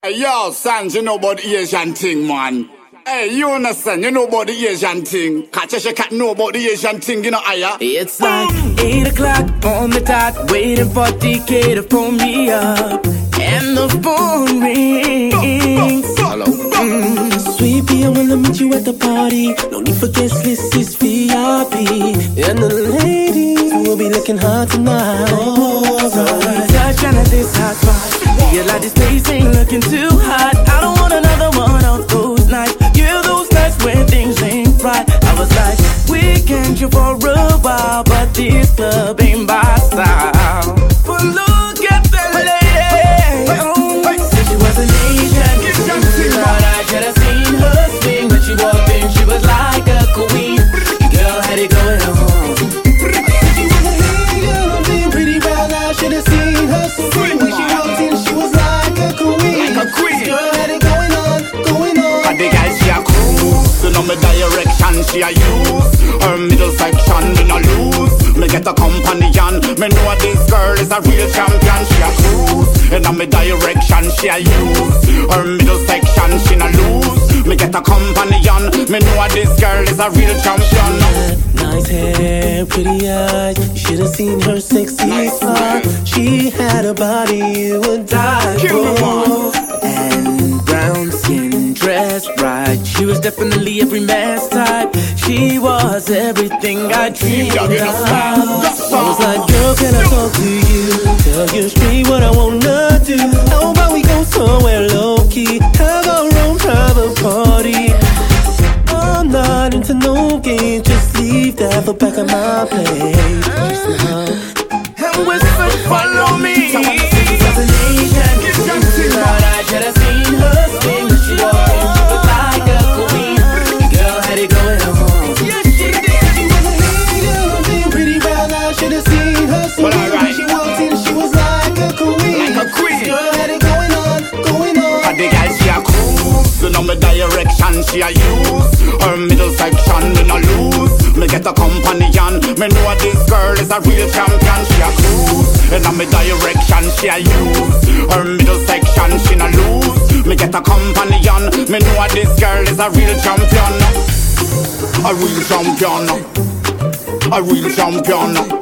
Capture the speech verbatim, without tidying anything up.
Hey, yo, son, you know about the Asian thing, man. Hey, you understand, you know about the Asian thing. Catch a cat know about the Asian thing, you know, aya. It's like eight o'clock on the dot, waiting for D K to phone me up. And the phone rings. Hello. Mm, sweet pea, I wanna meet you at the party. No need for guest list, it's V I P. And the ladies will be looking hot tonight. Alright, touchdown at this hot spot. Realize this place ain't looking too hot. I don't want another one of those nights. Yeah, those nights when things ain't right. I was like, we can chill for a while, but this club ain't my style. But look at that lady. Oh, said she was an Asian. Thought I could have seen her swing. When she walked in, she was like a queen. Girl had it going on. She was a Asian, pretty brown eyes. Should have seen her swing. When she walked in, she was like a queen. Like a queen. Girl had it going on, going on. But the guy, she a cruise. You know me direction, she a use. Her middle section, me no lose. Me get a companion. Me know this girl is a real champion. She a cruise. And on me direction, she a use. Her middle section, she no lose. Me get a companion. Me know this girl is a real champion. Nice hair, pretty eyes. You should have seen her sexy Nice heart. She had a body you would die for. And brown skin, dressed right. She was definitely every man's type. She was everything I dreamed of. I was like, girl, can I talk to you? Tell you straight what I wanna do. How about we go somewhere low-key? Have our own private party. I'm not into no games, just leave that for back of my place. Just now. And whisper, follow me. She's an Asian. Thought I should have seen her swing. When she walked in, she was like a queen. Girl had it going on. Yes, she did. She was a Asian, pretty brown eyes. Should have seen her swing. When she walked in, she was like a queen. Like a queen. Girl had it going on, going on. But the guy, she a cruise. You know me direction, she a use. Her middle section, me no lose. Me get a companion. Me know this girl is a real champion. She a cruise. And on me direction, she a use. Her middle section, she no lose. Me get a companion. Me know this girl is a real champion. A real champion. A real champion.